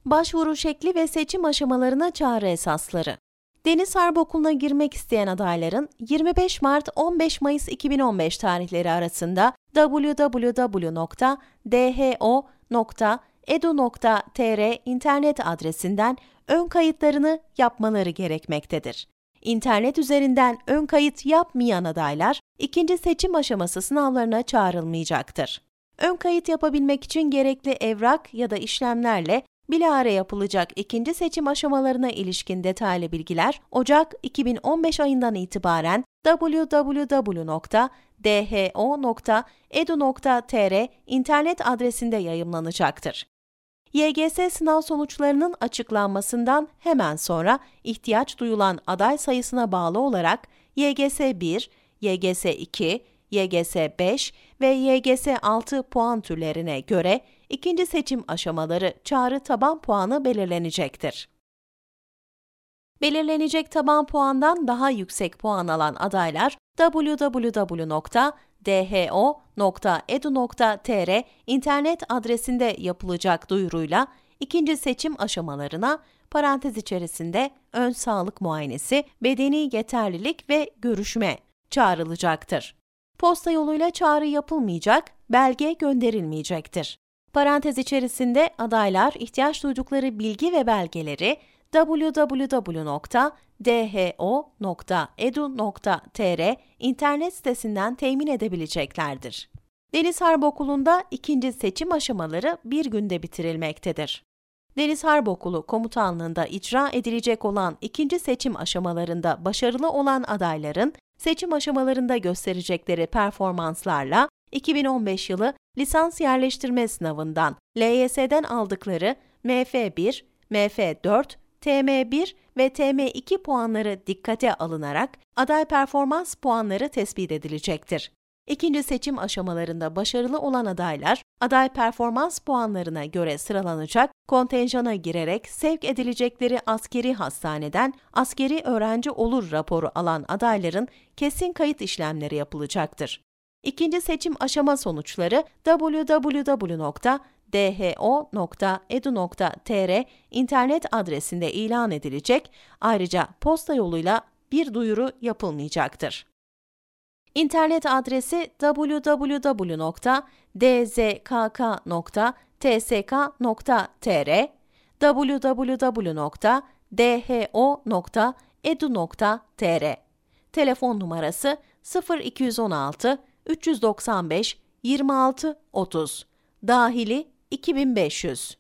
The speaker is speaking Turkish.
Başvuru şekli ve seçim aşamalarına çağrı esasları. Deniz Harp Okulu'na girmek isteyen adayların 25 Mart-15 Mayıs 2015 tarihleri arasında www.dho.edu.tr internet adresinden ön kayıtlarını yapmaları gerekmektedir. İnternet üzerinden ön kayıt yapmayan adaylar ikinci seçim aşaması sınavlarına çağrılmayacaktır. Ön kayıt yapabilmek için gerekli evrak ya da işlemlerle bilahare yapılacak ikinci seçim aşamalarına ilişkin detaylı bilgiler Ocak 2015 ayından itibaren www.dho.edu.tr internet adresinde yayımlanacaktır. YGS sınav sonuçlarının açıklanmasından hemen sonra ihtiyaç duyulan aday sayısına bağlı olarak YGS 1, YGS 2, YGS 5 ve YGS 6 puan türlerine göre ikinci seçim aşamaları çağrı taban puanı belirlenecektir. Belirlenecek taban puandan daha yüksek puan alan adaylar www.dho.edu.tr internet adresinde yapılacak duyuruyla ikinci seçim aşamalarına parantez içerisinde ön sağlık muayenesi, bedeni yeterlilik ve görüşme çağrılacaktır. Posta yoluyla çağrı yapılmayacak, belge gönderilmeyecektir. Parantez içerisinde adaylar ihtiyaç duydukları bilgi ve belgeleri www.dho.edu.tr internet sitesinden temin edebileceklerdir. Deniz Harp Okulu'nda ikinci seçim aşamaları bir günde bitirilmektedir. Deniz Harp Okulu Komutanlığı'nda icra edilecek olan ikinci seçim aşamalarında başarılı olan adayların seçim aşamalarında gösterecekleri performanslarla 2015 yılı lisans yerleştirme sınavından LYS'den aldıkları MF1, MF4, TM1 ve TM2 puanları dikkate alınarak aday performans puanları tespit edilecektir. İkinci seçim aşamalarında başarılı olan adaylar, aday performans puanlarına göre sıralanacak, kontenjana girerek sevk edilecekleri askeri hastaneden askeri öğrenci olur raporu alan adayların kesin kayıt işlemleri yapılacaktır. İkinci seçim aşama sonuçları www.dho.edu.tr internet adresinde ilan edilecek, ayrıca posta yoluyla bir duyuru yapılmayacaktır. İnternet adresi www.dzkk.tsk.tr, www.dho.edu.tr. Telefon numarası 0216 395 26 30, dahili 2500.